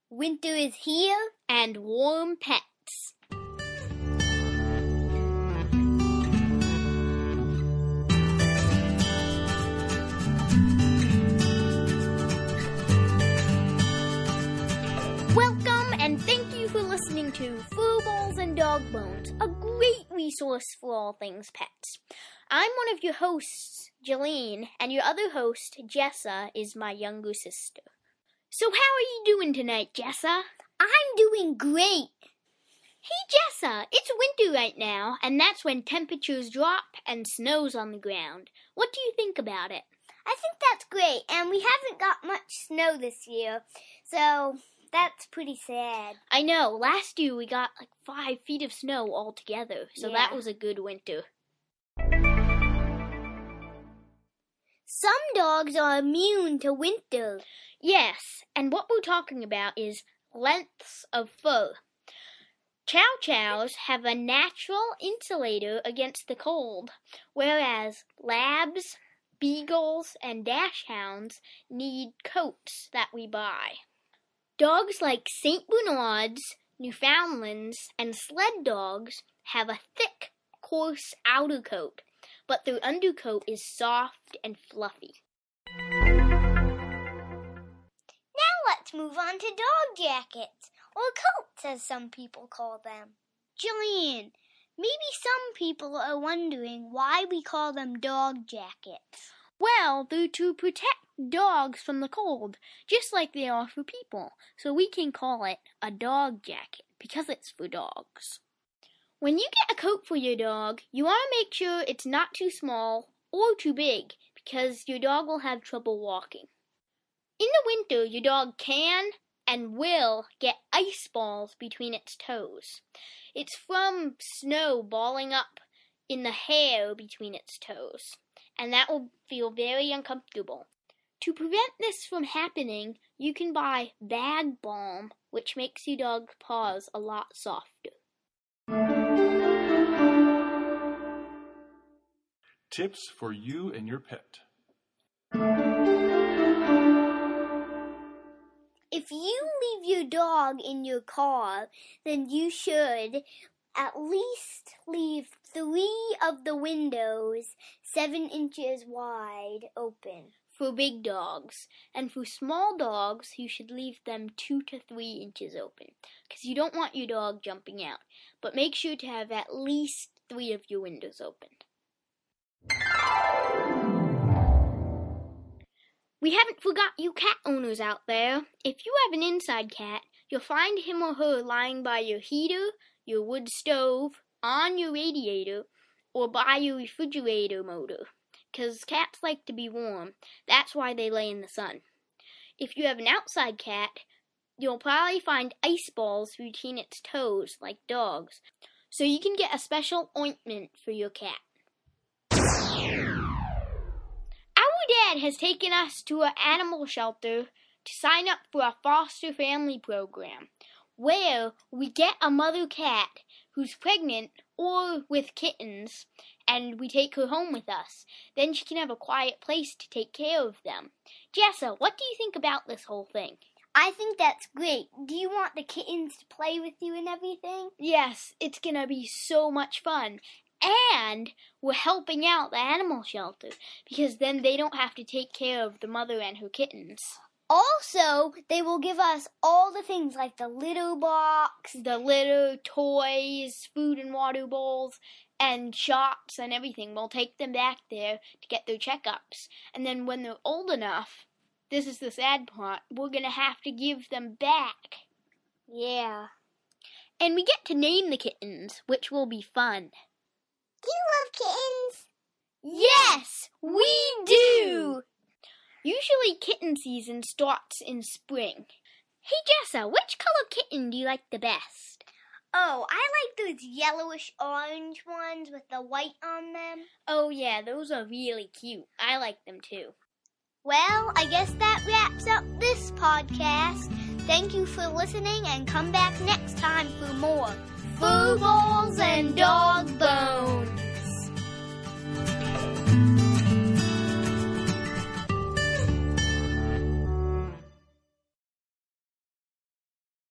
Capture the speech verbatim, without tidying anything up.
Winter is here, and warm pets. Welcome and thank you for listening to Fur Balls and Dog Bones, a great resource for all things pets. I'm one of your hosts, Jolene, and your other host, Jessa, is my younger sister. So how are you doing tonight, Jessa? I'm doing great. Hey, Jessa, it's winter right now, and that's when temperatures drop and snow's on the ground. What do you think about it? I think that's great, and we haven't got much snow this year, so that's pretty sad. I know. Last year we got like five feet of snow altogether, so Yeah. that was a good winter. Some dogs are immune to winter. Yes, and what we're talking about is lengths of fur. Chow chows have a natural insulator against the cold, whereas labs, beagles, and dachshunds need coats that we buy. Dogs like Saint Bernards, Newfoundlands, and sled dogs have a thick, coarse outer coat, but their undercoat is soft and fluffy. Now let's move on to dog jackets, or coats as some people call them. Jillian, maybe some people are wondering why we call them dog jackets. Well, they're to protect dogs from the cold, just like they are for people, so we can call it a dog jacket because it's for dogs. When you get a coat for your dog, you want to make sure it's not too small or too big because your dog will have trouble walking. In the winter, your dog can and will get ice balls between its toes. It's from snow balling up in the hair between its toes, and that will feel very uncomfortable. To prevent this from happening, you can buy bag balm, which makes your dog's paws a lot softer. Tips for you and your pet. If you leave your dog in your car, then you should at least leave three of the windows seven inches wide open. For big dogs, and for small dogs, you should leave them two to three inches open, because you don't want your dog jumping out. But make sure to have at least three of your windows open. We haven't forgot you cat owners out there. If you have an inside cat, you'll find him or her lying by your heater, your wood stove, on your radiator, or by your refrigerator motor. Because cats like to be warm. That's why they lay in the sun. If you have an outside cat, you'll probably find ice balls between its toes, like dogs. So you can get a special ointment for your cat. Our dad has taken us to an animal shelter to sign up for a foster family program, where we get a mother cat who's pregnant or with kittens, and we take her home with us. Then she can have a quiet place to take care of them. Jessa, what do you think about this whole thing? I think that's great. Do you want the kittens to play with you and everything? Yes, it's gonna be so much fun. And we're helping out the animal shelter, because then they don't have to take care of the mother and her kittens. Also, they will give us all the things like the litter box, The litter, toys, food and water bowls, and shots and everything. We'll take them back there to get their checkups. And then when they're old enough, this is the sad part, we're going to have to give them back. Yeah. And we get to name the kittens, which will be fun. Do you love kittens? Yes, we do! Usually kitten season starts in spring. Hey Jessa, which color kitten do you like the best? Oh, I like those yellowish orange ones with the white on them. Oh yeah, those are really cute. I like them too. Well, I guess that wraps up this podcast. Thank you for listening, and come back next time for more Fur Balls and Dog Bones.